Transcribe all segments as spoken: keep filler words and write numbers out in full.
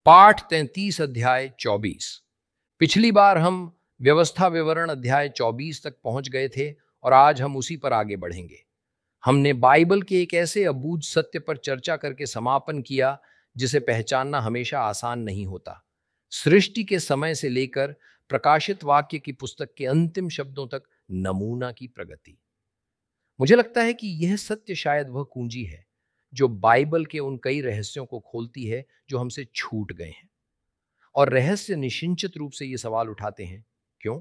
पाठ तैंतीस अध्याय चौबीस। पिछली बार हम व्यवस्था विवरण अध्याय चौबीस तक पहुंच गए थे और आज हम उसी पर आगे बढ़ेंगे। हमने बाइबल के एक ऐसे अबूझ सत्य पर चर्चा करके समापन किया जिसे पहचानना हमेशा आसान नहीं होता। सृष्टि के समय से लेकर प्रकाशित वाक्य की पुस्तक के अंतिम शब्दों तक नमूना की प्रगति। मुझे लगता है कि यह सत्य शायद वह कुंजी है जो बाइबल के उन कई रहस्यों को खोलती है जो हमसे छूट गए हैं। और रहस्य निश्चित रूप से ये सवाल उठाते हैं, क्यों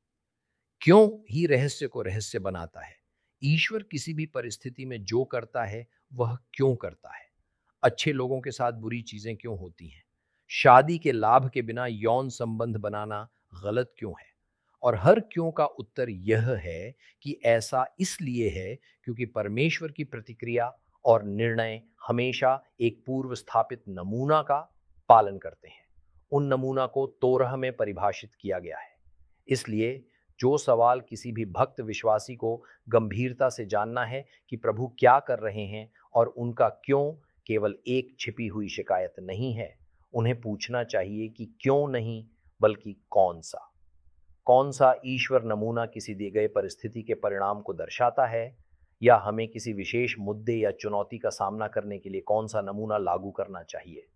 क्यों ही रहस्य को रहस्य बनाता है। ईश्वर किसी भी परिस्थिति में जो करता है वह क्यों करता है। अच्छे लोगों के साथ बुरी चीजें क्यों होती हैं। शादी के लाभ के बिना यौन संबंध बनाना गलत क्यों है। और हर क्यों का उत्तर यह है कि ऐसा इसलिए है क्योंकि परमेश्वर की प्रतिक्रिया और निर्णय हमेशा एक पूर्व स्थापित नमूना का पालन करते हैं। उन नमूना को तोरह में परिभाषित किया गया है। इसलिए जो सवाल किसी भी भक्त विश्वासी को गंभीरता से जानना है कि प्रभु क्या कर रहे हैं और उनका क्यों केवल एक छिपी हुई शिकायत नहीं है, उन्हें पूछना चाहिए कि क्यों नहीं बल्कि कौन सा कौन सा ईश्वर नमूना किसी दी गई परिस्थिति के परिणाम को दर्शाता है, या हमें किसी विशेष मुद्दे या चुनौती का सामना करने के लिए कौन सा नमूना लागू करना चाहिए।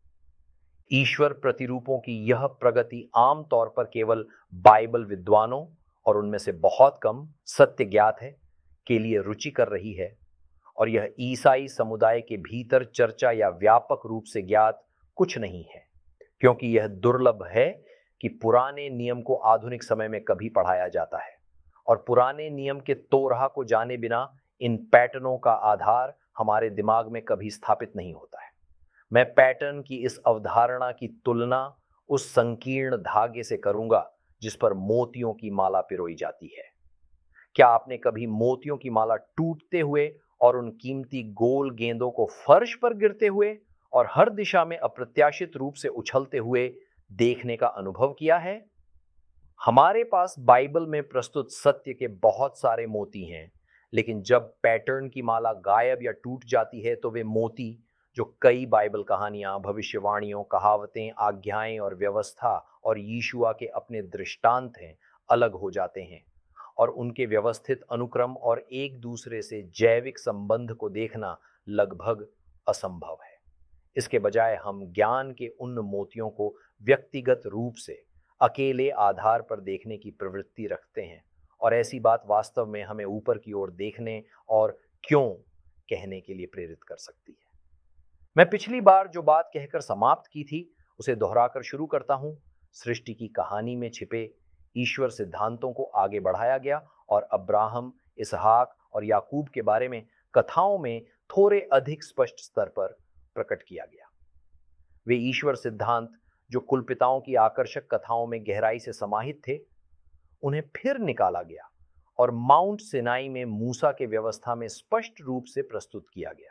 ईश्वर प्रतिरूपों की यह प्रगति आमतौर पर केवल बाइबल विद्वानों और उनमें से बहुत कम सत्य ज्ञात है के लिए रुचि कर रही है, और यह ईसाई समुदाय के भीतर चर्चा या व्यापक रूप से ज्ञात कुछ नहीं है, क्योंकि यह दुर्लभ है कि पुराने नियम को आधुनिक समय में कभी पढ़ाया जाता है और पुराने नियम के तोरहा को जाने बिना इन पैटर्नों का आधार हमारे दिमाग में कभी स्थापित नहीं होता है। मैं पैटर्न की इस अवधारणा की तुलना उस संकीर्ण धागे से करूंगा जिस पर मोतियों की माला पिरोई जाती है। क्या आपने कभी मोतियों की माला टूटते हुए और उन कीमती गोल गेंदों को फर्श पर गिरते हुए और हर दिशा में अप्रत्याशित रूप से उछलते हुए देखने का अनुभव किया है? हमारे पास बाइबल में प्रस्तुत सत्य के बहुत सारे मोती हैं, लेकिन जब पैटर्न की माला गायब या टूट जाती है तो वे मोती, जो कई बाइबल कहानियां, भविष्यवाणियों, कहावतें, आज्ञाएं और व्यवस्था और यीशुआ के अपने दृष्टांत हैं, अलग हो जाते हैं और उनके व्यवस्थित अनुक्रम और एक दूसरे से जैविक संबंध को देखना लगभग असंभव है। इसके बजाय हम ज्ञान के उन मोतियों को व्यक्तिगत रूप से अकेले आधार पर देखने की प्रवृत्ति रखते हैं, और ऐसी बात वास्तव में हमें ऊपर की ओर देखने और क्यों कहने के लिए प्रेरित कर सकती है। मैं पिछली बार जो बात कहकर समाप्त की थी उसे दोहराकर शुरू करता हूं। सृष्टि की कहानी में छिपे ईश्वर सिद्धांतों को आगे बढ़ाया गया और अब्राहम, इसहाक और याकूब के बारे में कथाओं में थोड़े अधिक स्पष्ट स्तर पर प्रकट किया गया। वे ईश्वर सिद्धांत जो कुलपिताओं की आकर्षक कथाओं में गहराई से समाहित थे, उन्हें फिर निकाला गया और माउंट सिनाई में मूसा के व्यवस्था में स्पष्ट रूप से प्रस्तुत किया गया।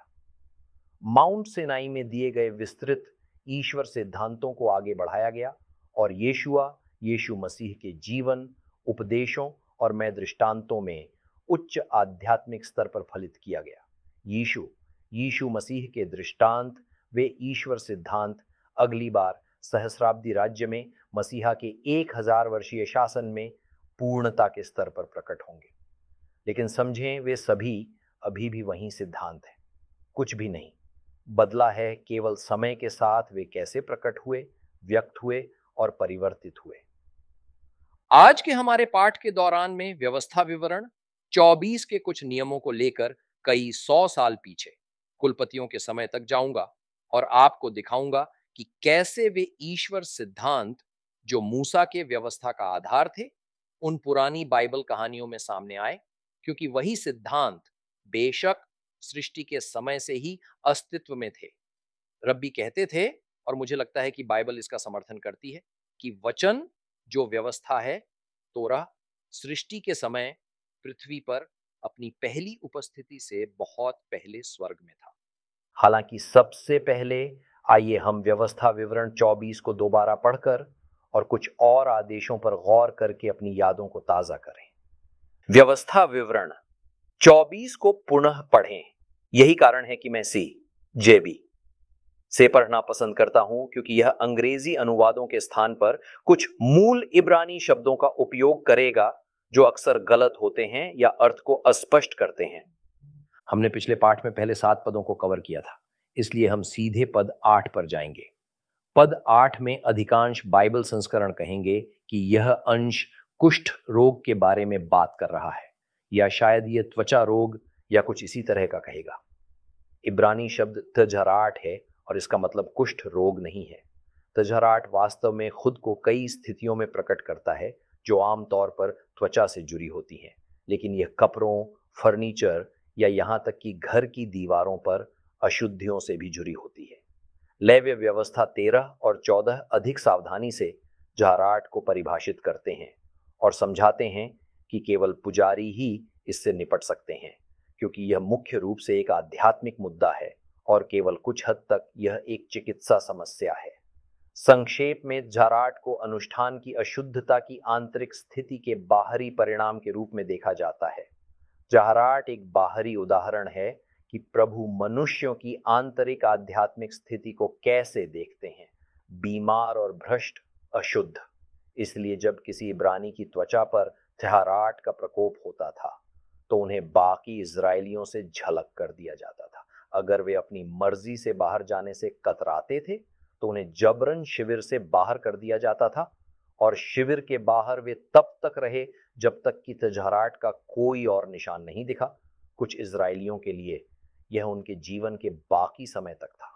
माउंट सिनाई में दिए गए विस्तृत ईश्वर सिद्धांतों को आगे बढ़ाया गया और यीशुआ यीशु मसीह के जीवन, उपदेशों और मैं दृष्टांतों में उच्च आध्यात्मिक स्तर पर फलित किया गया। यीशु यीशु मसीह के दृष्टांत, वे ईश्वर सिद्धांत अगली बार सहस्राब्दी राज्य में मसीहा के एक हजार वर्षीय शासन में पूर्णता के स्तर पर प्रकट होंगे। लेकिन समझें, वे सभी अभी भी वही सिद्धांत हैं, कुछ भी नहीं बदला है। केवल समय के साथ वे कैसे प्रकट हुए, व्यक्त हुए और परिवर्तित हुए। आज के हमारे पाठ के दौरान में व्यवस्था विवरण चौबीस के कुछ नियमों को लेकर कई सौ साल पीछे कुलपतियों के समय तक जाऊंगा और आपको दिखाऊंगा कि कैसे वे ईश्वर सिद्धांत जो मूसा के व्यवस्था का आधार थे, उन पुरानी बाइबल कहानियों में सामने आए, क्योंकि वही सिद्धांत बेशक सृष्टि के समय से ही अस्तित्व में थे। रब्बी कहते थे, और मुझे लगता है कि बाइबल इसका समर्थन करती है, कि वचन जो व्यवस्था है, तोरा, सृष्टि के समय पृथ्वी पर अपनी पहली उपस्थिति से बहुत पहले स्वर्ग में था। हालांकि सबसे पहले आइए हम व्यवस्था विवरण चौबीस को दोबारा पढ़कर और कुछ और आदेशों पर गौर करके अपनी यादों को ताजा करें। व्यवस्था विवरण चौबीस को पुनः पढ़ें। यही कारण है कि मैं सी जेबी से पढ़ना पसंद करता हूं क्योंकि यह अंग्रेजी अनुवादों के स्थान पर कुछ मूल इब्रानी शब्दों का उपयोग करेगा जो अक्सर गलत होते हैं या अर्थ को अस्पष्ट करते हैं। हमने पिछले पाठ में पहले सात पदों को कवर किया था, इसलिए हम सीधे पद आठ पर जाएंगे। पद आठ में अधिकांश बाइबल संस्करण कहेंगे कि यह अंश कुष्ठ रोग के बारे में बात कर रहा है, या शायद यह त्वचा रोग या कुछ इसी तरह का कहेगा। इब्रानी शब्द तजराट है और इसका मतलब कुष्ठ रोग नहीं है। तजराट वास्तव में खुद को कई स्थितियों में प्रकट करता है जो आमतौर पर त्वचा से जुड़ी होती हैं, लेकिन यह कपड़ों, फर्नीचर या यहाँ तक कि घर की दीवारों पर अशुद्धियों से भी जुड़ी होती है। लेव्य व्यवस्था तेरह और चौदह अधिक सावधानी से जहराट को परिभाषित करते हैं और समझाते हैं कि केवल पुजारी ही इससे निपट सकते हैं, क्योंकि यह मुख्य रूप से एक आध्यात्मिक मुद्दा है और केवल कुछ हद तक यह एक चिकित्सा समस्या है। संक्षेप में जहराट को अनुष्ठान की अशुद्धता की आंतरिक स्थिति के बाहरी परिणाम के रूप में देखा जाता है। जहराट एक बाहरी उदाहरण है कि प्रभु मनुष्यों की आंतरिक आध्यात्मिक स्थिति को कैसे देखते हैं, बीमार और भ्रष्ट, अशुद्ध। इसलिए जब किसी इब्रानी की त्वचा पर जहराट का प्रकोप होता था तो उन्हें बाकी इजरायलियों से झलक कर दिया जाता था। अगर वे अपनी मर्जी से बाहर जाने से कतराते थे तो उन्हें जबरन शिविर से बाहर कर दिया जाता था, और शिविर के बाहर वे तब तक रहे जब तक कि तजहराट का कोई और निशान नहीं दिखा। कुछ इजरायलियों के लिए यह उनके जीवन के बाकी समय तक था।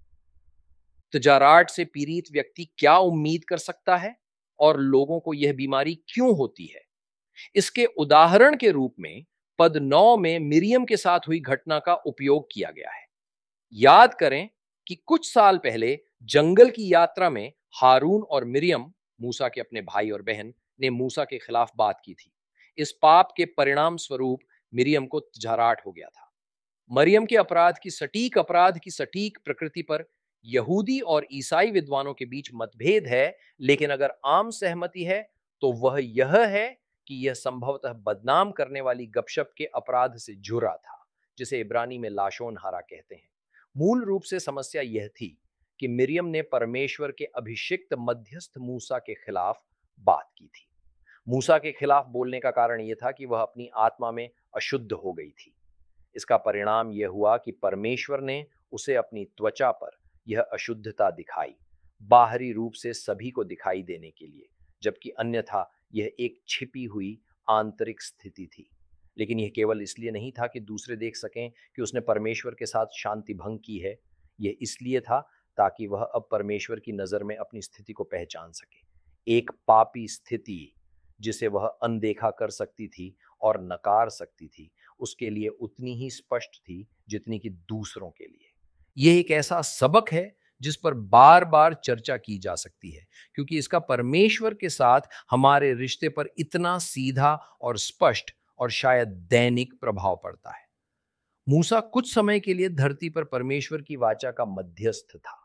तजाराट से पीड़ित व्यक्ति क्या उम्मीद कर सकता है और लोगों को यह बीमारी क्यों होती है? इसके उदाहरण के रूप में पद नौ में मिरियम के साथ हुई घटना का उपयोग किया गया है। याद करें कि कुछ साल पहले जंगल की यात्रा में हारून और मिरियम, मूसा के अपने भाई और बहन, ने मूसा के खिलाफ बात की थी। इस पाप के परिणाम स्वरूप मिरियम को तजाराट हो गया था। मरियम के अपराध की सटीक अपराध की सटीक प्रकृति पर यहूदी और ईसाई विद्वानों के बीच मतभेद है, लेकिन अगर आम सहमति है तो वह यह है कि यह संभवतः बदनाम करने वाली गपशप के अपराध से जुड़ा था, जिसे इब्रानी में लाशोन हारा कहते हैं। मूल रूप से समस्या यह थी कि मिरियम ने परमेश्वर के अभिषिक्त मध्यस्थ मूसा के खिलाफ बात की थी। मूसा के खिलाफ बोलने का कारण यह था कि वह अपनी आत्मा में अशुद्ध हो गई थी। इसका परिणाम यह हुआ कि परमेश्वर ने उसे अपनी त्वचा पर यह अशुद्धता दिखाई, बाहरी रूप से सभी को दिखाई देने के लिए, जबकि अन्यथा यह एक छिपी हुई आंतरिक स्थिति थी। लेकिन यह केवल इसलिए नहीं था कि दूसरे देख सकें कि उसने परमेश्वर के साथ शांति भंग की है। यह इसलिए था ताकि वह अब परमेश्वर की नज़र में अपनी स्थिति को पहचान सके। एक पापी स्थिति जिसे वह अनदेखा कर सकती थी और नकार सकती थी, उसके लिए उतनी ही स्पष्ट थी जितनी कि दूसरों के लिए। यह एक ऐसा सबक है जिस पर बार बार चर्चा की जा सकती है, क्योंकि इसका परमेश्वर के साथ हमारे रिश्ते पर इतना सीधा और स्पष्ट और शायद दैनिक प्रभाव पड़ता है। मूसा कुछ समय के लिए धरती पर परमेश्वर की वाचा का मध्यस्थ था।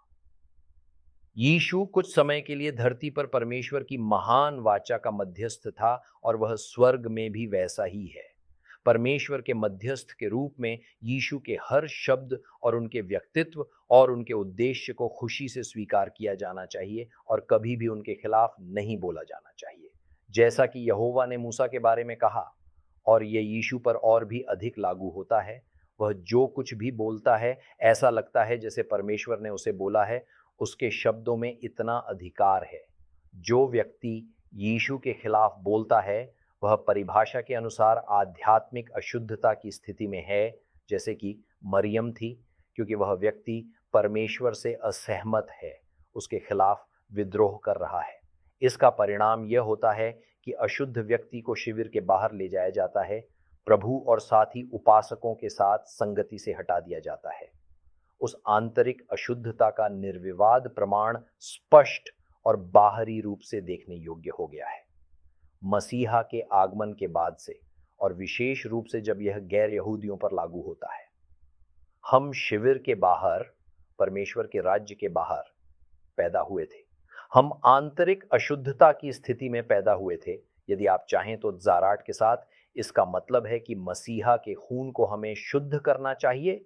यीशु कुछ समय के लिए धरती पर परमेश्वर की महान वाचा का मध्यस्थ था, और वह स्वर्ग में भी वैसा ही है। परमेश्वर के मध्यस्थ के रूप में यीशु के हर शब्द और उनके व्यक्तित्व और उनके उद्देश्य को खुशी से स्वीकार किया जाना चाहिए और कभी भी उनके खिलाफ नहीं बोला जाना चाहिए। जैसा कि यहोवा ने मूसा के बारे में कहा, और यह यीशु पर और भी अधिक लागू होता है, वह जो कुछ भी बोलता है ऐसा लगता है जैसे परमेश्वर ने उसे बोला है। उसके शब्दों में इतना अधिकार है। जो व्यक्ति यीशु के खिलाफ बोलता है वह परिभाषा के अनुसार आध्यात्मिक अशुद्धता की स्थिति में है, जैसे कि मरियम थी, क्योंकि वह व्यक्ति परमेश्वर से असहमत है, उसके खिलाफ विद्रोह कर रहा है। इसका परिणाम यह होता है कि अशुद्ध व्यक्ति को शिविर के बाहर ले जाया जाता है, प्रभु और साथ ही उपासकों के साथ संगति से हटा दिया जाता है। उस आंतरिक अशुद्धता का निर्विवाद प्रमाण स्पष्ट और बाहरी रूप से देखने योग्य हो गया है। मसीहा के आगमन के बाद से, और विशेष रूप से जब यह गैर यहूदियों पर लागू होता है, हम शिविर के बाहर, परमेश्वर के राज्य के बाहर पैदा हुए थे। हम आंतरिक अशुद्धता की स्थिति में पैदा हुए थे। यदि आप चाहें तो जाराट के साथ इसका मतलब है कि मसीहा के खून को हमें शुद्ध करना चाहिए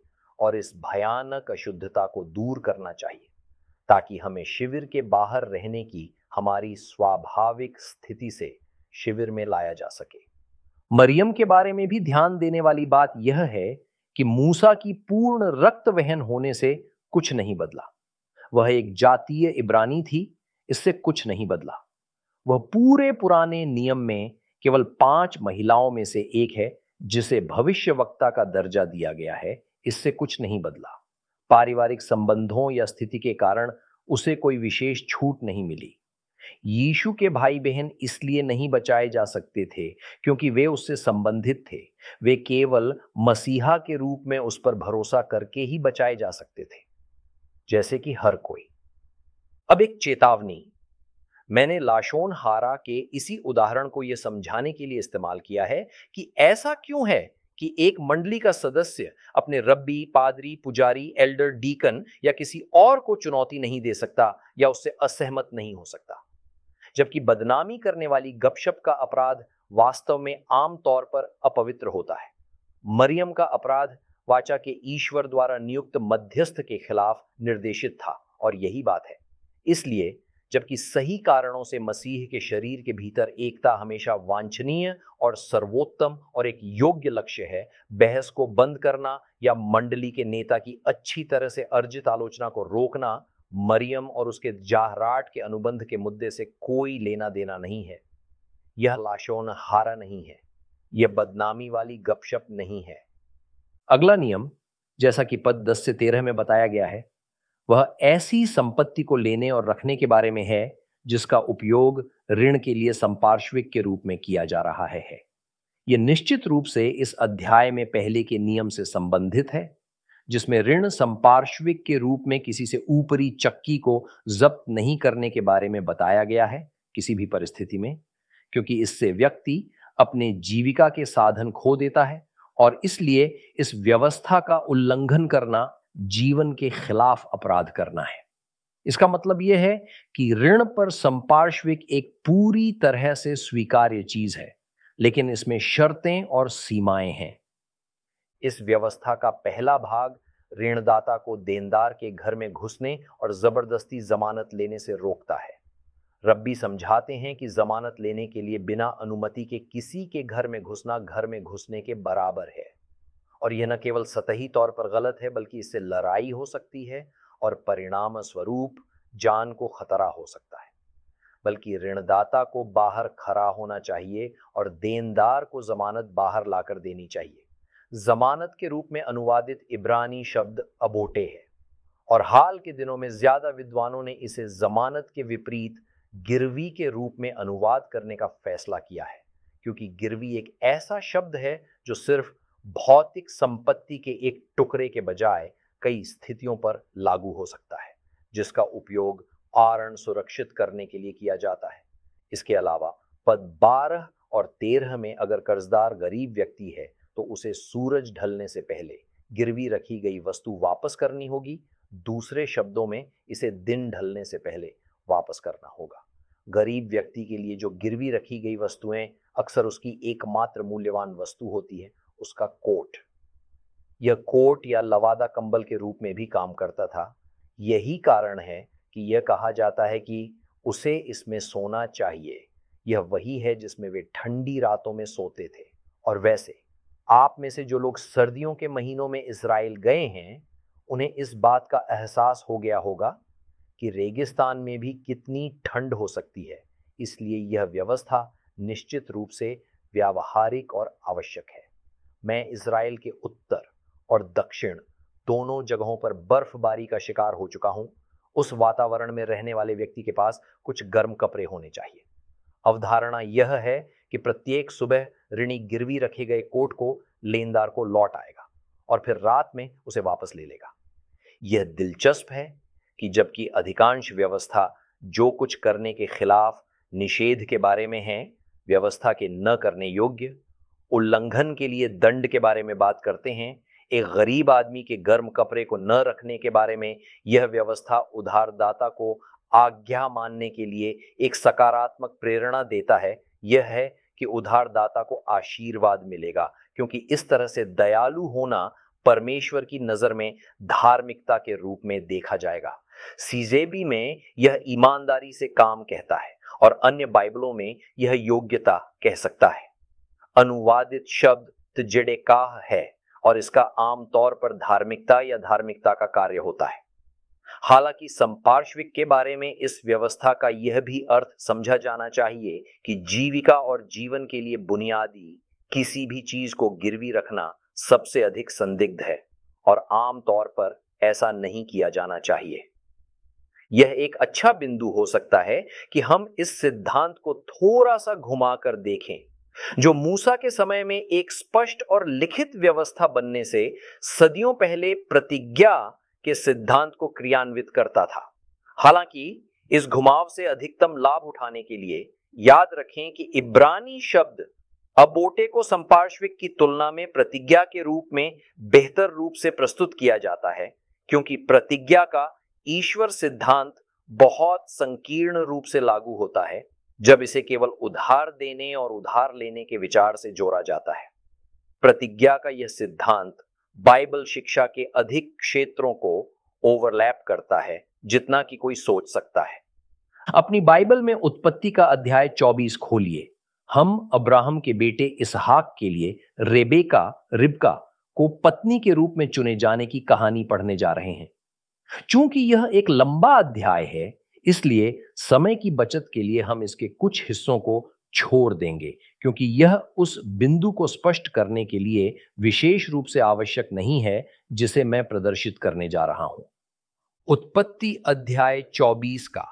और इस भयानक अशुद्धता को दूर करना चाहिए ताकि हमें शिविर के बाहर रहने की हमारी स्वाभाविक स्थिति से शिविर में लाया जा सके। मरियम के बारे में भी ध्यान देने वाली बात यह है कि मूसा की पूर्ण रक्त वहन होने से कुछ नहीं बदला। वह एक जातीय इब्रानी थी, इससे कुछ नहीं बदला। वह पूरे पुराने नियम में केवल पांच महिलाओं में से एक है जिसे भविष्यवक्ता का दर्जा दिया गया है, इससे कुछ नहीं बदला। पारिवारिक संबंधों या स्थिति के कारण उसे कोई विशेष छूट नहीं मिली। यीशु के भाई बहन इसलिए नहीं बचाए जा सकते थे क्योंकि वे उससे संबंधित थे। वे केवल मसीहा के रूप में उस पर भरोसा करके ही बचाए जा सकते थे, जैसे कि हर कोई। अब एक चेतावनी, मैंने लाशोन हारा के इसी उदाहरण को यह समझाने के लिए इस्तेमाल किया है कि ऐसा क्यों है कि एक मंडली का सदस्य अपने रब्बी, पादरी, पुजारी, एल्डर, डीकन या किसी और को चुनौती नहीं दे सकता या उससे असहमत नहीं हो सकता, जबकि बदनामी करने वाली गपशप का अपराध वास्तव में आम तौर पर अपवित्र होता है। मरियम का अपराध वाचा के ईश्वर द्वारा नियुक्त मध्यस्थ के खिलाफ निर्देशित था और यही बात है। इसलिए जबकि सही कारणों से मसीह के शरीर के भीतर एकता हमेशा वांछनीय और सर्वोत्तम और एक योग्य लक्ष्य है, बहस को बंद करना या मंडली के नेता की अच्छी तरह से अर्जित आलोचना को रोकना मरियम और उसके जाहराट के अनुबंध के मुद्दे से कोई लेना देना नहीं है। यह लाशोन हारा नहीं है, यह बदनामी वाली गपशप नहीं है। अगला नियम, जैसा कि पद दस से तेरह में बताया गया है, वह ऐसी संपत्ति को लेने और रखने के बारे में है जिसका उपयोग ऋण के लिए संपार्श्विक के रूप में किया जा रहा है, है। यह निश्चित रूप से इस अध्याय में पहले के नियम से संबंधित है, जिसमें ऋण संपार्श्विक के रूप में किसी से ऊपरी चक्की को जब्त नहीं करने के बारे में बताया गया है किसी भी परिस्थिति में, क्योंकि इससे व्यक्ति अपने जीविका के साधन खो देता है और इसलिए इस व्यवस्था का उल्लंघन करना जीवन के खिलाफ अपराध करना है। इसका मतलब यह है कि ऋण पर संपार्श्विक एक पूरी तरह से स्वीकार्य चीज है, लेकिन इसमें शर्तें और सीमाएं हैं। इस व्यवस्था का पहला भाग ऋणदाता को देनदार के घर में घुसने और जबरदस्ती जमानत लेने से रोकता है। रब्बी समझाते हैं कि जमानत लेने के लिए बिना अनुमति के किसी के घर में घुसना घर में घुसने के बराबर है, और यह न केवल सतही तौर पर गलत है बल्कि इससे लड़ाई हो सकती है और परिणाम स्वरूप जान को खतरा हो सकता है। बल्कि ऋणदाता को बाहर खड़ा होना चाहिए और देनदार को जमानत बाहर लाकर देनी चाहिए। जमानत के रूप में अनुवादित इब्रानी शब्द अबोटे है और हाल के दिनों में ज्यादा विद्वानों ने इसे जमानत के विपरीत गिरवी के रूप में अनुवाद करने का फैसला किया है, क्योंकि गिरवी एक ऐसा शब्द है जो सिर्फ भौतिक संपत्ति के एक टुकड़े के बजाय कई स्थितियों पर लागू हो सकता है, जिसका उपयोग आरण सुरक्षित करने के लिए किया जाता है। इसके अलावा पद बारह और तेरह में अगर कर्जदार गरीब व्यक्ति है तो उसे सूरज ढलने से पहले गिरवी रखी गई वस्तु वापस करनी होगी। दूसरे शब्दों में इसे दिन ढलने से पहले वापस करना होगा। गरीब व्यक्ति के लिए जो गिरवी रखी गई वस्तुएं अक्सर उसकी एकमात्र मूल्यवान वस्तु होती है, उसका कोट। यह कोट या लवादा कंबल के रूप में भी काम करता था। यही कारण है कि यह कहा जाता है कि उसे इसमें सोना चाहिए। यह वही है जिसमें वे ठंडी रातों में सोते थे। और वैसे आप में से जो लोग सर्दियों के महीनों में इज़राइल गए हैं, उन्हें इस बात का एहसास हो गया होगा कि रेगिस्तान में भी कितनी ठंड हो सकती है। इसलिए यह व्यवस्था निश्चित रूप से व्यावहारिक और आवश्यक है। मैं इज़राइल के उत्तर और दक्षिण दोनों जगहों पर बर्फबारी का शिकार हो चुका हूं। उस वातावरण में रहने वाले व्यक्ति के पास कुछ गर्म कपड़े होने चाहिए। अवधारणा यह है कि प्रत्येक सुबह ऋणी गिरवी रखे गए कोट को लेनदार को लौट आएगा और फिर रात में उसे वापस ले लेगा। यह दिलचस्प है कि जबकि अधिकांश व्यवस्था जो कुछ करने के खिलाफ निषेध के बारे में है, व्यवस्था के न करने योग्य उल्लंघन के लिए दंड के बारे में बात करते हैं, एक गरीब आदमी के गर्म कपड़े को न रखने के बारे में यह व्यवस्था उधारदाता को आज्ञा मानने के लिए एक सकारात्मक प्रेरणा देता है। यह है कि उधारदाता को आशीर्वाद मिलेगा, क्योंकि इस तरह से दयालु होना परमेश्वर की नजर में धार्मिकता के रूप में देखा जाएगा। सीजेबी में यह ईमानदारी से काम कहता है और अन्य बाइबलों में यह योग्यता कह सकता है। अनुवादित शब्द तजेडेकाह है और इसका आमतौर पर धार्मिकता या धार्मिकता का कार्य होता है। हालांकि संपार्श्विक के बारे में इस व्यवस्था का यह भी अर्थ समझा जाना चाहिए कि जीविका और जीवन के लिए बुनियादी किसी भी चीज को गिरवी रखना सबसे अधिक संदिग्ध है और आमतौर पर ऐसा नहीं किया जाना चाहिए। यह एक अच्छा बिंदु हो सकता है कि हम इस सिद्धांत को थोड़ा सा घुमाकर देखें, जो मूसा के समय में एक स्पष्ट और लिखित व्यवस्था बनने से सदियों पहले प्रतिज्ञा के सिद्धांत को क्रियान्वित करता था। हालांकि इस घुमाव से अधिकतम लाभ उठाने के लिए याद रखें कि इब्रानी शब्द अबोटे को संपार्श्विक की तुलना में प्रतिज्ञा के रूप में बेहतर रूप से प्रस्तुत किया जाता है, क्योंकि प्रतिज्ञा का ईश्वर सिद्धांत बहुत संकीर्ण रूप से लागू होता है जब इसे केवल उधार देने और उधार लेने के विचार से जोड़ा जाता है। प्रतिज्ञा का यह सिद्धांत बाइबल शिक्षा के अधिक क्षेत्रों को ओवरलैप करता है जितना कि कोई सोच सकता है। अपनी बाइबल में उत्पत्ति का अध्याय चौबीस खोलिए। हम अब्राहम के बेटे इसहाक के लिए रेबेका रिबका को पत्नी के रूप में चुने जाने की कहानी पढ़ने जा रहे हैं। चूंकि यह एक लंबा अध्याय है, इसलिए समय की बचत के लिए हम इसके कुछ हिस्सों को छोड़ देंगे, क्योंकि यह उस बिंदु को स्पष्ट करने के लिए विशेष रूप से आवश्यक नहीं है जिसे मैं प्रदर्शित करने जा रहा हूं। उत्पत्ति अध्याय चौबीस का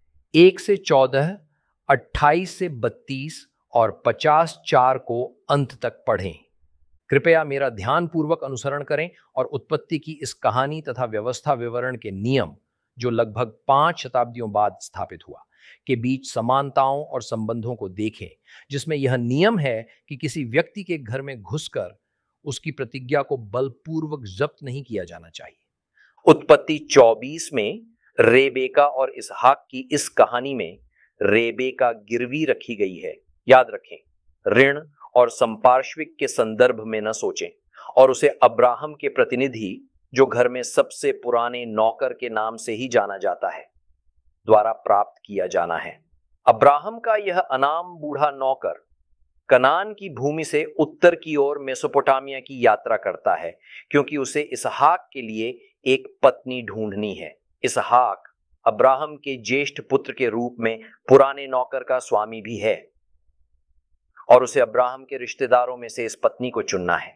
एक से चौदह, अट्ठाईस से बत्तीस और पचास चार को अंत तक पढ़ें। कृपया मेरा ध्यानपूर्वक अनुसरण करें और उत्पत्ति की इस कहानी तथा व्यवस्था विवरण के नियम, जो लगभग पांच शताब्दियों बाद स्थापित हुआ, के बीच समानताओं और संबंधों को देखें, जिसमें यह नियम है कि किसी व्यक्ति के घर में घुसकर उसकी प्रतिज्ञा को बलपूर्वक जब्त नहीं किया जाना चाहिए। उत्पत्ति चौबीस में रेबेका और इसहाक की इस कहानी में रेबेका गिरवी रखी गई है। याद रखें, ऋण और संपार्श्विक के संदर्भ में न सोचें और उसे अब्राहम के प्रतिनिधि, जो घर में सबसे पुराने नौकर के नाम से ही जाना जाता है, द्वारा प्राप्त किया जाना है। अब्राहम का यह अनाम बूढ़ा नौकर कनान की भूमि से उत्तर की ओर मेसोपोटामिया की यात्रा करता है, क्योंकि उसे इसहाक के लिए एक पत्नी ढूंढनी है। इसहाक अब्राहम के ज्येष्ठ पुत्र के रूप में पुराने नौकर का स्वामी भी है और उसे अब्राहम के रिश्तेदारों में से इस पत्नी को चुनना है।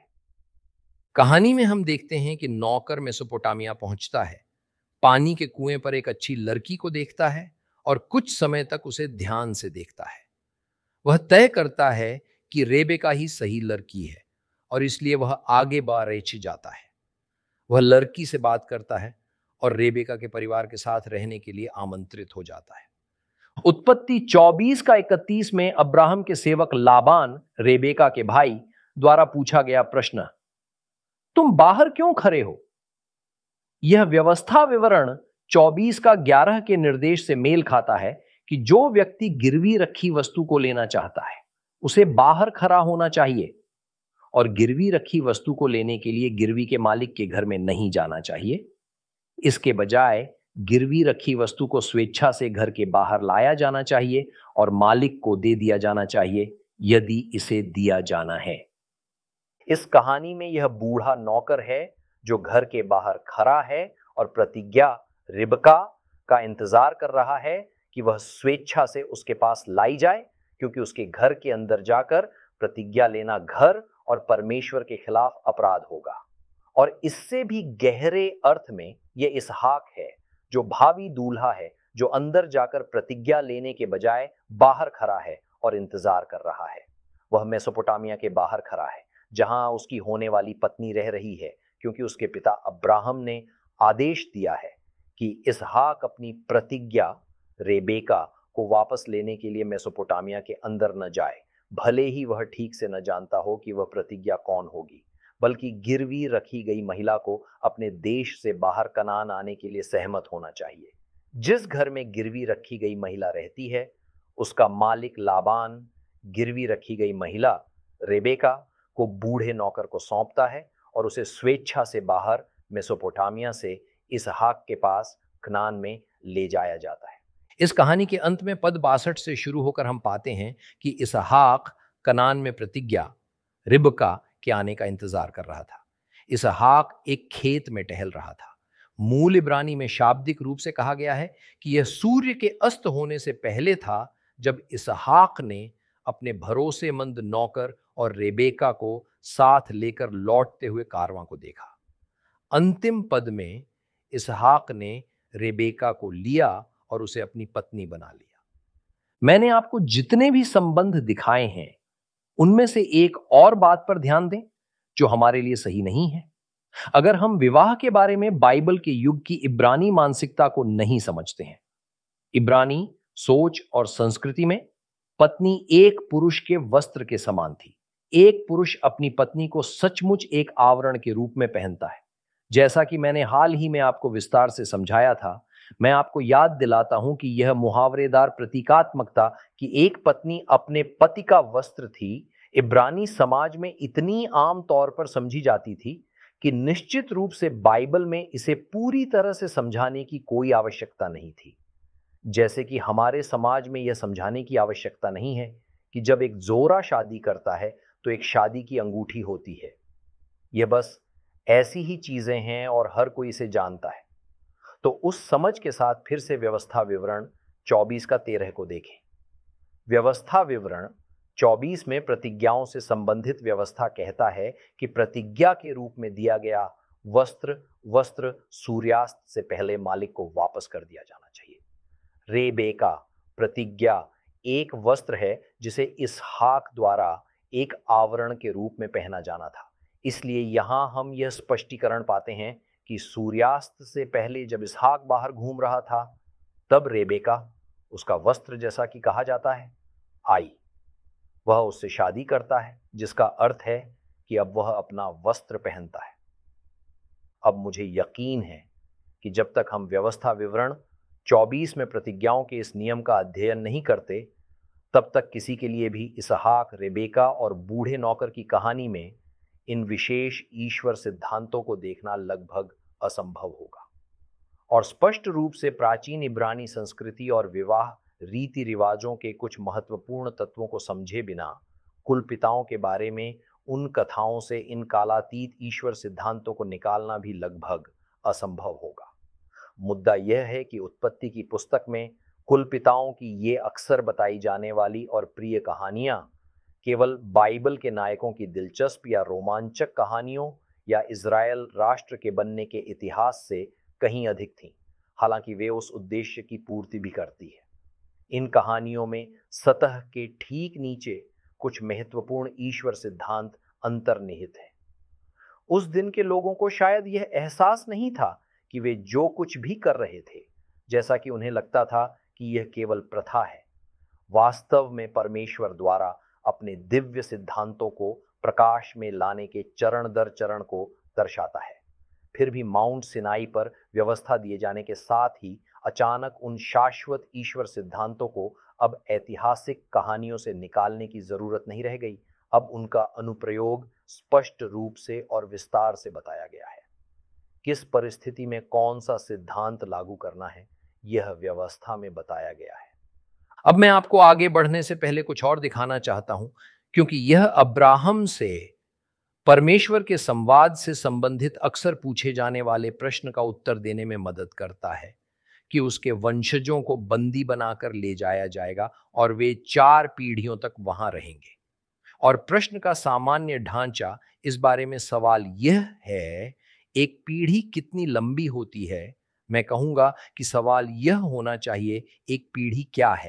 कहानी में हम देखते हैं कि नौकर मेसोपोटामिया पहुंचता है, पानी के कुएं पर एक अच्छी लड़की को देखता है और कुछ समय तक उसे ध्यान से देखता है। वह तय करता है कि रेबेका ही सही लड़की है और इसलिए वह आगे बारेची जाता है। वह लड़की से बात करता है और रेबेका के परिवार के साथ रहने के लिए आमंत्रित हो जाता है। उत्पत्ति चौबीस का इकतीस में अब्राहम के सेवक लाबान, रेबेका के भाई, द्वारा पूछा गया प्रश्न, तुम बाहर क्यों खड़े हो? यह व्यवस्था विवरण चौबीस का ग्यारह के निर्देश से मेल खाता है कि जो व्यक्ति गिरवी रखी वस्तु को लेना चाहता है उसे बाहर खड़ा होना चाहिए और गिरवी रखी वस्तु को लेने के लिए गिरवी के मालिक के घर में नहीं जाना चाहिए। इसके बजाय गिरवी रखी वस्तु को स्वेच्छा से घर के बाहर लाया जाना चाहिए और मालिक को दे दिया जाना चाहिए यदि इसे दिया जाना है। इस कहानी में यह बूढ़ा नौकर है जो घर के बाहर खड़ा है और प्रतिज्ञा रिबका का इंतजार कर रहा है कि वह स्वेच्छा से उसके पास लाई जाए, क्योंकि उसके घर के अंदर जाकर प्रतिज्ञा लेना घर और परमेश्वर के खिलाफ अपराध होगा। और इससे भी गहरे अर्थ में यह इसहाक है जो भावी दूल्हा है, जो अंदर जाकर प्रतिज्ञा लेने के बजाय बाहर खड़ा है और इंतजार कर रहा है। वह मेसोपोटामिया के बाहर खड़ा है जहां उसकी होने वाली पत्नी रह रही है, क्योंकि उसके पिता अब्राहम ने आदेश दिया है कि इसहाक अपनी प्रतिज्ञा रेबेका को वापस लेने के लिए मेसोपोटामिया के अंदर न जाए, भले ही वह ठीक से न जानता हो कि वह प्रतिज्ञा कौन होगी, बल्कि गिरवी रखी गई महिला को अपने देश से बाहर कनान आने के लिए सहमत होना चाहिए। जिस घर में गिरवी रखी गई महिला रहती है, उसका मालिक लाबान गिरवी रखी गई महिला रेबेका को बूढ़े नौकर को सौंपता है और उसे स्वेच्छा से बाहर मेसोपोटामिया से इसहाक के पास कनान में ले जाया जाता है। इस कहानी के अंत में पद बासठ से शुरू होकर हम पाते हैं कि इसहाक कनान में प्रतिज्ञा रिबका के आने का इंतजार कर रहा था। इसहाक एक खेत में टहल रहा था। मूल इब्रानी में शाब्दिक रूप से कहा गया है कि यह सूर्य के अस्त होने से पहले था जब इसहाक ने अपने भरोसेमंद नौकर और रेबेका को साथ लेकर लौटते हुए कारवां को देखा। अंतिम पद में इसहाक ने रेबेका को लिया और उसे अपनी पत्नी बना लिया। मैंने आपको जितने भी संबंध दिखाए हैं उनमें से एक और बात पर ध्यान दें जो हमारे लिए सही नहीं है। अगर हम विवाह के बारे में बाइबल के युग की इब्रानी मानसिकता को नहीं समझते हैं, इब्रानी सोच और संस्कृति में पत्नी एक पुरुष के वस्त्र के समान थी। एक पुरुष अपनी पत्नी को सचमुच एक आवरण के रूप में पहनता है। जैसा कि मैंने हाल ही में आपको विस्तार से समझाया था, मैं आपको याद दिलाता हूं कि यह मुहावरेदार प्रतीकात्मकता कि एक पत्नी अपने पति का वस्त्र थी, इब्रानी समाज में इतनी आम तौर पर समझी जाती थी कि निश्चित रूप से बाइबल में इसे पूरी तरह से समझाने की कोई आवश्यकता नहीं थी। जैसे कि हमारे समाज में यह समझाने की आवश्यकता नहीं है कि जब एक जोरा शादी करता है तो एक शादी की अंगूठी होती है। यह बस ऐसी ही चीजें हैं और हर कोई इसे जानता है। तो उस समझ के साथ फिर से व्यवस्था विवरण चौबीस का तेरह को देखें। व्यवस्था विवरण चौबीस में प्रतिज्ञाओं से संबंधित व्यवस्था कहता है कि प्रतिज्ञा के रूप में दिया गया वस्त्र वस्त्र सूर्यास्त से पहले मालिक को वापस कर दिया जाना चाहिए। रेबेका प्रतिज्ञा एक वस्त्र है जिसे इसहाक द्वारा एक आवरण के रूप में पहना जाना था। इसलिए यहां हम यह स्पष्टीकरण पाते हैं कि सूर्यास्त से पहले जब इसहाक बाहर घूम रहा था तब रेबेका, उसका वस्त्र जैसा कि कहा जाता है, आई। वह उससे शादी करता है, जिसका अर्थ है कि अब वह अपना वस्त्र पहनता है। अब मुझे यकीन है कि जब तक हम व्यवस्था विवरण चौबीस में प्रतिज्ञाओं के इस नियम का अध्ययन नहीं करते, तब तक किसी के लिए भी इसहाक, रेबेका और बूढ़े नौकर की कहानी में इन विशेष ईश्वर सिद्धांतों को देखना लगभग असंभव होगा। और स्पष्ट रूप से प्राचीन इब्रानी संस्कृति और विवाह रीति रिवाजों के कुछ महत्वपूर्ण तत्वों को समझे बिना कुलपिताओं के बारे में उन कथाओं से इन कालातीत ईश्वर सिद्धांतों को निकालना भी लगभग असंभव होगा। मुद्दा यह है कि उत्पत्ति की पुस्तक में कुलपिताओं की ये अक्सर बताई जाने वाली और प्रिय कहानियां केवल बाइबल के नायकों की दिलचस्प या रोमांचक कहानियों या इज़राइल राष्ट्र के बनने के इतिहास से कहीं अधिक थीं, हालांकि वे उस उद्देश्य की पूर्ति भी करती है। इन कहानियों में सतह के ठीक नीचे कुछ महत्वपूर्ण ईश्वर सिद्धांत अंतर्निहित हैं। उस दिन के लोगों को शायद यह एहसास नहीं था कि वे जो कुछ भी कर रहे थे, जैसा कि उन्हें लगता था कि यह केवल प्रथा है, वास्तव में परमेश्वर द्वारा अपने दिव्य सिद्धांतों को प्रकाश में लाने के चरण दर चरण को दर्शाता है। फिर भी माउंट सिनाई पर व्यवस्था दिए जाने के साथ ही अचानक उन शाश्वत ईश्वर सिद्धांतों को अब ऐतिहासिक कहानियों से निकालने की जरूरत नहीं रह गई। अब उनका अनुप्रयोग स्पष्ट रूप से और विस्तार से बताया गया है। किस परिस्थिति में कौन सा सिद्धांत लागू करना है, यह व्यवस्था में बताया गया है। अब मैं आपको आगे बढ़ने से पहले कुछ और दिखाना चाहता हूं, क्योंकि यह अब्राहम से परमेश्वर के संवाद से संबंधित अक्सर पूछे जाने वाले प्रश्न का उत्तर देने में मदद करता है कि उसके वंशजों को बंदी बनाकर ले जाया जाएगा और वे चार पीढ़ियों तक वहां रहेंगे। और प्रश्न का सामान्य ढांचा इस बारे में सवाल यह है, एक पीढ़ी कितनी लंबी होती है? मैं कहूंगा कि सवाल यह होना चाहिए, एक पीढ़ी क्या है?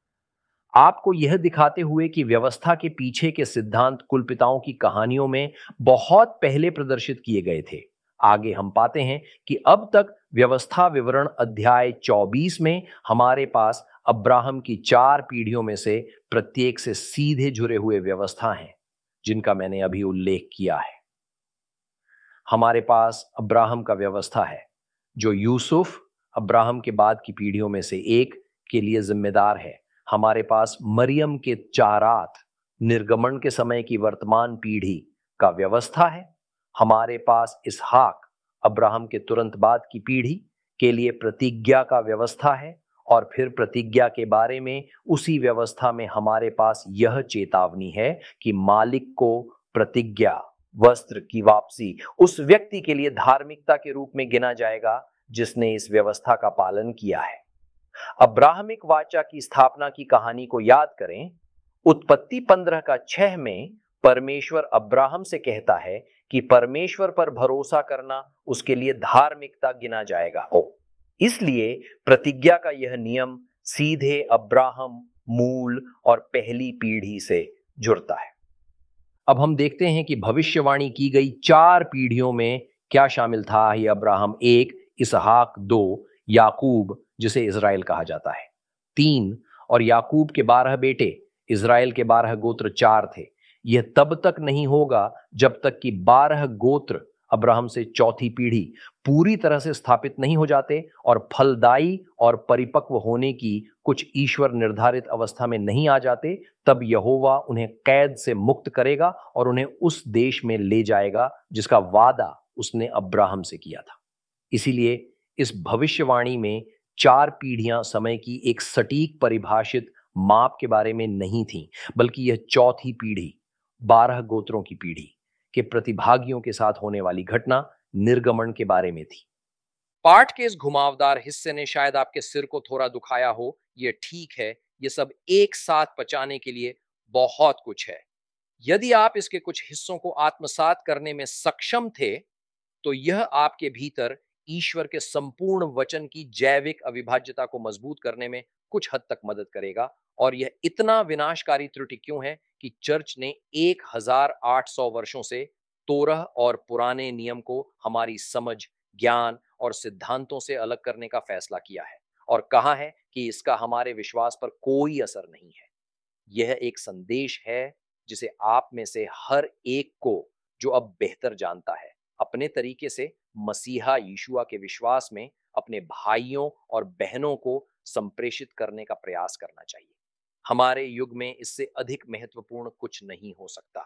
आपको यह दिखाते हुए कि व्यवस्था के पीछे के सिद्धांत कुलपिताओं की कहानियों में बहुत पहले प्रदर्शित किए गए थे। आगे हम पाते हैं कि अब तक व्यवस्था विवरण अध्याय चौबीस में हमारे पास अब्राहम की चार पीढ़ियों में से प्रत्येक से सीधे जुड़े हुए व्यवस्था हैं, जिनका मैंने अभी उल्लेख किया है। हमारे पास अब्राहम का व्यवस्था है जो यूसुफ, अब्राहम के बाद की पीढ़ियों में से एक, के लिए जिम्मेदार है। हमारे पास मरियम के चारात, निर्गमन के समय की वर्तमान पीढ़ी का व्यवस्था है। हमारे पास इसहाक, अब्राहम के तुरंत बाद की पीढ़ी के लिए प्रतिज्ञा का व्यवस्था है, और फिर प्रतिज्ञा के बारे में उसी व्यवस्था में हमारे पास यह चेतावनी है कि मालिक को प्रतिज्ञा वस्त्र की वापसी उस व्यक्ति के लिए धार्मिकता के रूप में गिना जाएगा जिसने इस व्यवस्था का पालन किया है। अब्राहमिक वाचा की स्थापना की कहानी को याद करें। उत्पत्ति पंद्रह का छह में परमेश्वर अब्राहम से कहता है कि परमेश्वर पर भरोसा करना उसके लिए धार्मिकता गिना जाएगा। ओ इसलिए प्रतिज्ञा का यह नियम सीधे अब्राहम, मूल और पहली पीढ़ी से जुड़ता है। अब हम देखते हैं कि भविष्यवाणी की गई चार पीढ़ियों में क्या शामिल था। ये अब्राहम एक, इसहाक दो, याकूब जिसे इज़राइल कहा जाता है तीन, और याकूब के बारह बेटे, इज़राइल के बारह गोत्र चार थे। यह तब तक नहीं होगा जब तक कि बारह गोत्र अब्राहम से चौथी पीढ़ी पूरी तरह से स्थापित नहीं हो जाते और फलदायी और परिपक्व होने की कुछ ईश्वर निर्धारित अवस्था में नहीं आ जाते। तब यहोवा उन्हें कैद से मुक्त करेगा और उन्हें उस देश में ले जाएगा जिसका वादा उसने अब्राहम से किया था। इसीलिए इस भविष्यवाणी में चार पीढ़ियां समय की एक सटीक परिभाषित माप के बारे में नहीं थी, बल्कि यह चौथी पीढ़ी, बारह गोत्रों की पीढ़ी के प्रतिभागियों के साथ होने वाली घटना निर्गमन के बारे में थी। पाठ के इस घुमावदार हिस्से ने शायद आपके सिर को थोड़ा दुखाया हो। यह ठीक है, यह सब एक साथ पचाने के लिए बहुत कुछ है। यदि आप इसके कुछ हिस्सों को आत्मसात करने में सक्षम थे, तो यह आपके भीतर ईश्वर के संपूर्ण वचन की जैविक अविभाज्यता को मजबूत करने में कुछ हद तक मदद करेगा। और यह इतना विनाशकारी त्रुटि क्यों है कि चर्च ने एक हजार आठ सौ वर्षों से तोरह और पुराने नियम को हमारी समझ, ज्ञान और सिद्धांतों से अलग करने का फैसला किया है और कहा है कि इसका हमारे विश्वास पर कोई असर नहीं है। यह एक संदेश है जिसे आप में से हर एक को, जो अब बेहतर जानता है, अपने तरीके से मसीहा यीशुआ के विश्वास में अपने भाइयों और बहनों को संप्रेषित करने का प्रयास करना चाहिए। हमारे युग में इससे अधिक महत्वपूर्ण कुछ नहीं हो सकता।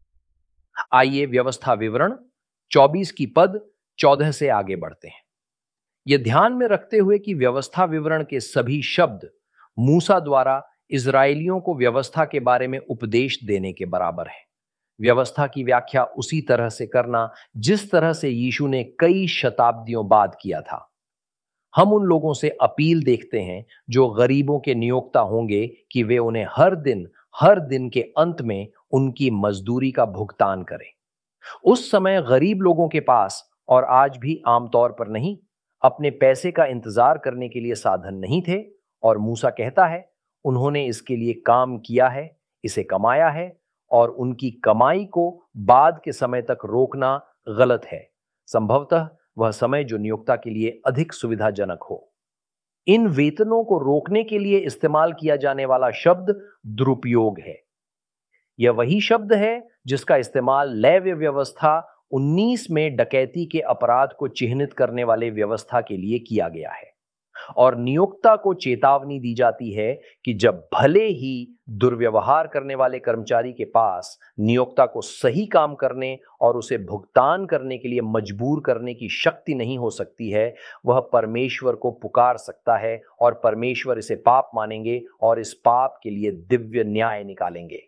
आइए व्यवस्था विवरण चौबीस की पद चौदह से आगे बढ़ते हैं। यह ध्यान में रखते हुए कि व्यवस्था विवरण के सभी शब्द मूसा द्वारा इजरायलियों को व्यवस्था के बारे में उपदेश देने के बराबर है। व्यवस्था की व्याख्या उसी तरह से करना जिस तरह से यीशु ने कई शताब्दियों बाद किया था। हम उन लोगों से अपील देखते हैं जो गरीबों के नियोक्ता होंगे कि वे उन्हें हर दिन हर दिन के अंत में उनकी मजदूरी का भुगतान करें। उस समय गरीब लोगों के पास, और आज भी आमतौर पर नहीं, अपने पैसे का इंतजार करने के लिए साधन नहीं थे। और मूसा कहता है उन्होंने इसके लिए काम किया है, इसे कमाया है, और उनकी कमाई को बाद के समय तक रोकना गलत है, संभवतः वह समय जो नियोक्ता के लिए अधिक सुविधाजनक हो। इन वेतनों को रोकने के लिए इस्तेमाल किया जाने वाला शब्द दुरुपयोग है। यह वही शब्द है जिसका इस्तेमाल लेव्य व्यवस्था उन्नीस में डकैती के अपराध को चिह्नित करने वाले व्यवस्था के लिए किया गया है। और नियोक्ता को चेतावनी दी जाती है कि जब भले ही दुर्व्यवहार करने वाले कर्मचारी के पास नियोक्ता को सही काम करने और उसे भुगतान करने के लिए मजबूर करने की शक्ति नहीं हो सकती है, वह परमेश्वर को पुकार सकता है और परमेश्वर इसे पाप मानेंगे और इस पाप के लिए दिव्य न्याय निकालेंगे।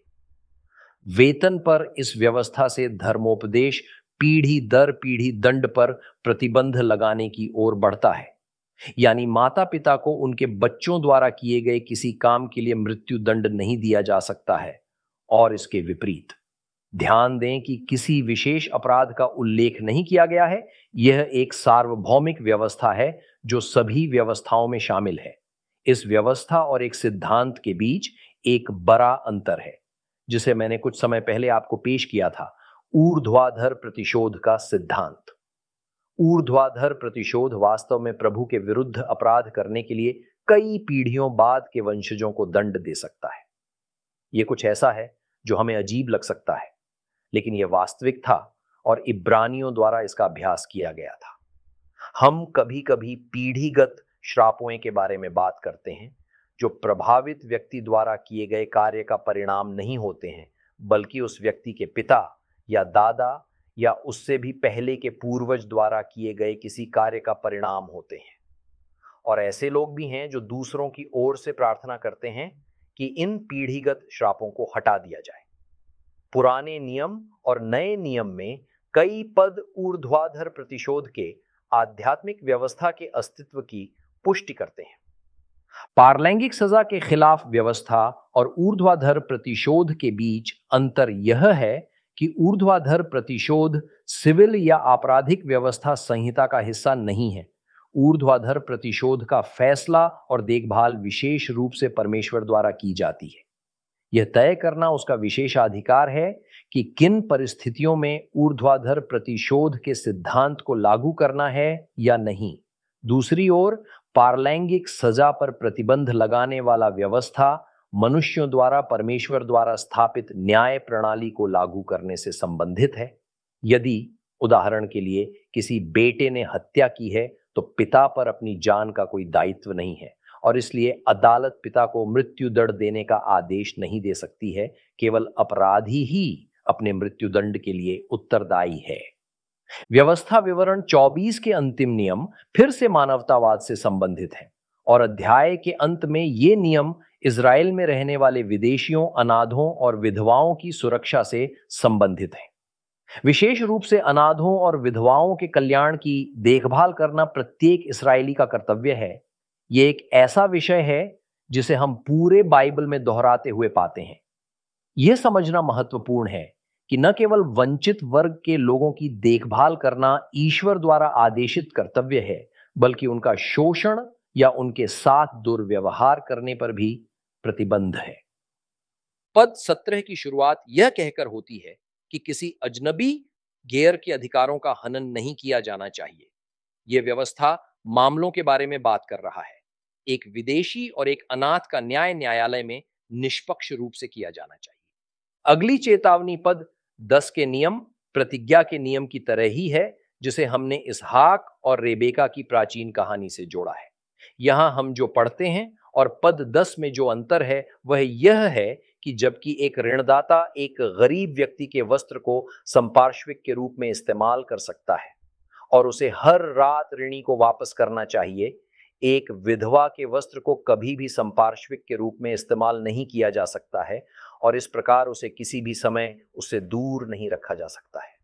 वेतन पर इस व्यवस्था से धर्मोपदेश पीढ़ी दर पीढ़ी दंड पर प्रतिबंध लगाने की ओर बढ़ता है। यानी माता पिता को उनके बच्चों द्वारा किए गए किसी काम के लिए मृत्यु दंड नहीं दिया जा सकता है। और इसके विपरीत ध्यान दें कि किसी विशेष अपराध का उल्लेख नहीं किया गया है। यह एक सार्वभौमिक व्यवस्था है जो सभी व्यवस्थाओं में शामिल है। इस व्यवस्था और एक सिद्धांत के बीच एक बड़ा अंतर है जिसे मैंने कुछ समय पहले आपको पेश किया था, ऊर्ध्वाधर प्रतिशोध का सिद्धांत। ऊर्ध्वाधर प्रतिशोध वास्तव में प्रभु के विरुद्ध अपराध करने के लिए कई पीढ़ियों बाद के वंशजों को दंड दे सकता है। यह कुछ ऐसा है जो हमें अजीब लग सकता है, लेकिन यह वास्तविक था और इब्रानियों द्वारा इसका अभ्यास किया गया था। हम कभी कभी पीढ़ीगत श्रापों के बारे में बात करते हैं जो प्रभावित व्यक्ति द्वारा किए गए कार्य का परिणाम नहीं होते हैं, बल्कि उस व्यक्ति के पिता या दादा या उससे भी पहले के पूर्वज द्वारा किए गए किसी कार्य का परिणाम होते हैं। और ऐसे लोग भी हैं जो दूसरों की ओर से प्रार्थना करते हैं कि इन पीढ़ीगत श्रापों को हटा दिया जाए। पुराने नियम और नए नियम में कई पद ऊर्ध्वाधर प्रतिशोध के आध्यात्मिक व्यवस्था के अस्तित्व की पुष्टि करते हैं। पारलैंगिक सजा के खिलाफ व्यवस्था और ऊर्ध्वाधर प्रतिशोध के बीच अंतर यह है कि ऊर्ध्वाधर प्रतिशोध सिविल या आपराधिक व्यवस्था संहिता का हिस्सा नहीं है। ऊर्ध्वाधर प्रतिशोध का फैसला और देखभाल विशेष रूप से परमेश्वर द्वारा की जाती है। यह तय करना उसका विशेषाधिकार है कि किन परिस्थितियों में ऊर्ध्वाधर प्रतिशोध के सिद्धांत को लागू करना है या नहीं। दूसरी ओर पारलैंगिक सजा पर प्रतिबंध लगाने वाला व्यवस्था मनुष्यों द्वारा परमेश्वर द्वारा स्थापित न्याय प्रणाली को लागू करने से संबंधित है। यदि उदाहरण के लिए किसी बेटे ने हत्या की है तो पिता पर अपनी जान का कोई दायित्व नहीं है और इसलिए अदालत पिता को मृत्यु दंड देने का आदेश नहीं दे सकती है। केवल अपराधी ही अपने मृत्यु दंड के लिए उत्तरदायी है। व्यवस्था विवरण चौबीस के अंतिम नियम फिर से मानवतावाद से संबंधित है और अध्याय के अंत में ये नियम इज़राइल में रहने वाले विदेशियों, अनाथों और विधवाओं की सुरक्षा से संबंधित है। विशेष रूप से अनाथों और विधवाओं के कल्याण की देखभाल करना प्रत्येक इस्राएली का कर्तव्य है। यह एक ऐसा विषय है जिसे हम पूरे बाइबल में दोहराते हुए पाते हैं। यह समझना महत्वपूर्ण है कि न केवल वंचित वर्ग के लोगों की देखभाल करना ईश्वर द्वारा आदेशित कर्तव्य है, बल्कि उनका शोषण या उनके साथ दुर्व्यवहार करने पर भी प्रतिबंध है। पद सत्रह की शुरुआत यह कहकर होती है कि किसी अजनबी गैर के अधिकारों का हनन नहीं किया जाना चाहिए। यह व्यवस्था मामलों के बारे में बात कर रहा है। एक विदेशी और एक अनाथ का न्याय न्यायालय में निष्पक्ष रूप से किया जाना चाहिए। अगली चेतावनी पद दस के नियम प्रतिज्ञा के नियम की तरह ही है, जिसे हमने इसहाक और रेबेका की प्राचीन कहानी से जोड़ा है। यहां हम जो पढ़ते हैं और पद दस में जो अंतर है वह यह है कि जबकि एक ऋणदाता एक गरीब व्यक्ति के वस्त्र को संपार्श्विक के रूप में इस्तेमाल कर सकता है और उसे हर रात ऋणी को वापस करना चाहिए, एक विधवा के वस्त्र को कभी भी संपार्श्विक के रूप में इस्तेमाल नहीं किया जा सकता है और इस प्रकार उसे किसी भी समय उससे दूर नहीं रखा जा सकता है।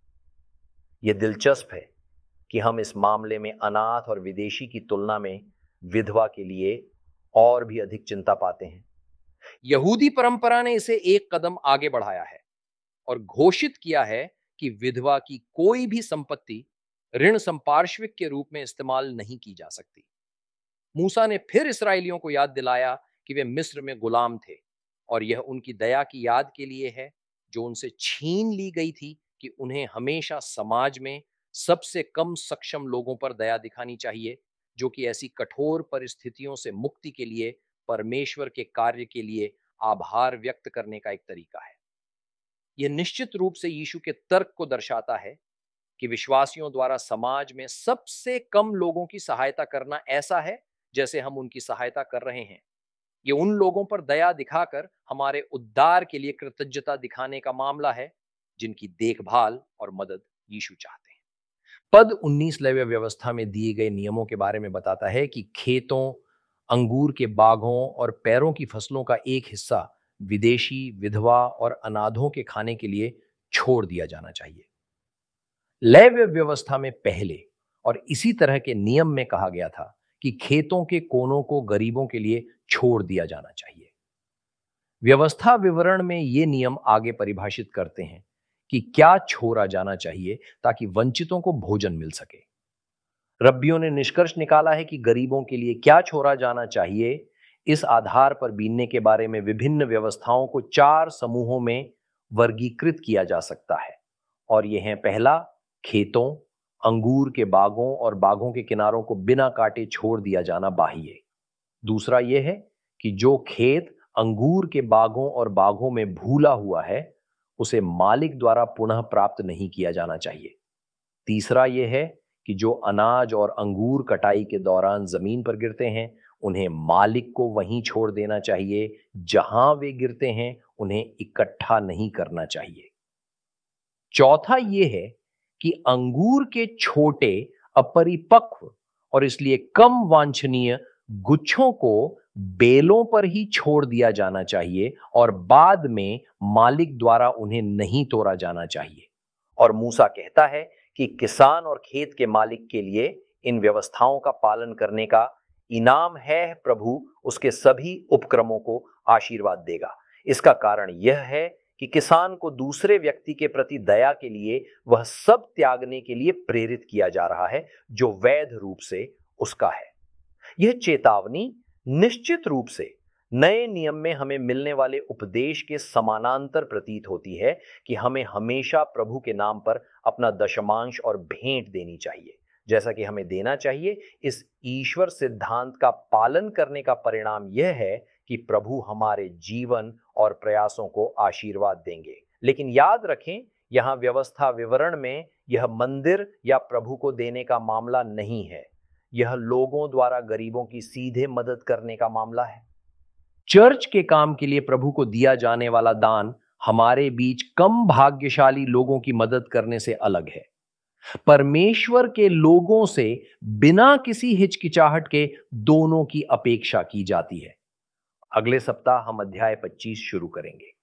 यह दिलचस्प है कि हम इस मामले में अनाथ और विदेशी की तुलना में विधवा के लिए और भी अधिक चिंता पाते हैं। यहूदी परंपरा ने इसे एक कदम आगे बढ़ाया है और घोषित किया है कि विधवा की कोई भी संपत्ति ऋण संपार्श्विक के रूप में इस्तेमाल नहीं की जा सकती। मूसा ने फिर इस्राएलियों को याद दिलाया कि वे मिस्र में गुलाम थे और यह उनकी दया की याद के लिए है जो उनसे छीन ली गई थी कि उन्हें हमेशा समाज में सबसे कम सक्षम लोगों पर दया दिखानी चाहिए, जो कि ऐसी कठोर परिस्थितियों से मुक्ति के लिए परमेश्वर के कार्य के लिए आभार व्यक्त करने का एक तरीका है। यह निश्चित रूप से यीशु के तर्क को दर्शाता है कि विश्वासियों द्वारा समाज में सबसे कम लोगों की सहायता करना ऐसा है जैसे हम उनकी सहायता कर रहे हैं। ये उन लोगों पर दया दिखाकर हमारे उद्धार के लिए कृतज्ञता दिखाने का मामला है जिनकी देखभाल और मदद यीशु चाहते हैं। पद उन्नीस लेव्य व्यवस्था में दिए गए नियमों के बारे में बताता है कि खेतों, अंगूर के बागों और पैरों की फसलों का एक हिस्सा विदेशी, विधवा और अनाथों के खाने के लिए छोड़ दिया जाना चाहिए। लेव्य व्यवस्था में पहले और इसी तरह के नियम में कहा गया था कि खेतों के कोनों को गरीबों के लिए छोड़ दिया जाना चाहिए। व्यवस्था विवरण में ये नियम आगे परिभाषित करते हैं कि क्या छोड़ा जाना चाहिए ताकि वंचितों को भोजन मिल सके। रब्बियों ने निष्कर्ष निकाला है कि गरीबों के लिए क्या छोड़ा जाना चाहिए। इस आधार पर बीनने के बारे में विभिन्न व्यवस्थाओं को चार समूहों में वर्गीकृत किया जा सकता है और ये हैं: पहला, खेतों, अंगूर के बागों और बागों के किनारों को बिना काटे छोड़ दिया जाना बाह्य। दूसरा यह है कि जो खेत अंगूर के बागों और बागों में भूला हुआ है उसे मालिक द्वारा पुनः प्राप्त नहीं किया जाना चाहिए। तीसरा यह है कि जो अनाज और अंगूर कटाई के दौरान जमीन पर गिरते हैं उन्हें मालिक को वहीं छोड़ देना चाहिए जहां वे गिरते हैं, उन्हें इकट्ठा नहीं करना चाहिए। चौथा यह है कि अंगूर के छोटे, अपरिपक्व और इसलिए कम वांछनीय गुच्छों को बेलों पर ही छोड़ दिया जाना चाहिए और बाद में मालिक द्वारा उन्हें नहीं तोड़ा जाना चाहिए। और मूसा कहता है कि किसान और खेत के मालिक के लिए इन व्यवस्थाओं का पालन करने का इनाम है, प्रभु उसके सभी उपक्रमों को आशीर्वाद देगा। इसका कारण यह है कि किसान को दूसरे व्यक्ति के प्रति दया के लिए वह सब त्यागने के लिए प्रेरित किया जा रहा है जो वैध रूप से उसका है। यह चेतावनी निश्चित रूप से नए नियम में हमें मिलने वाले उपदेश के समानांतर प्रतीत होती है कि हमें हमेशा प्रभु के नाम पर अपना दशमांश और भेंट देनी चाहिए, जैसा कि हमें देना चाहिए। इस ईश्वर सिद्धांत का पालन करने का परिणाम यह है कि प्रभु हमारे जीवन और प्रयासों को आशीर्वाद देंगे। लेकिन याद रखें, यहां व्यवस्था विवरण में यह मंदिर या प्रभु को देने का मामला नहीं है। यह लोगों द्वारा गरीबों की सीधे मदद करने का मामला है। चर्च के काम के लिए प्रभु को दिया जाने वाला दान हमारे बीच कम भाग्यशाली लोगों की मदद करने से अलग है। परमेश्वर के लोगों से बिना किसी हिचकिचाहट के दोनों की अपेक्षा की जाती है। अगले सप्ताह हम अध्याय पच्चीस शुरू करेंगे।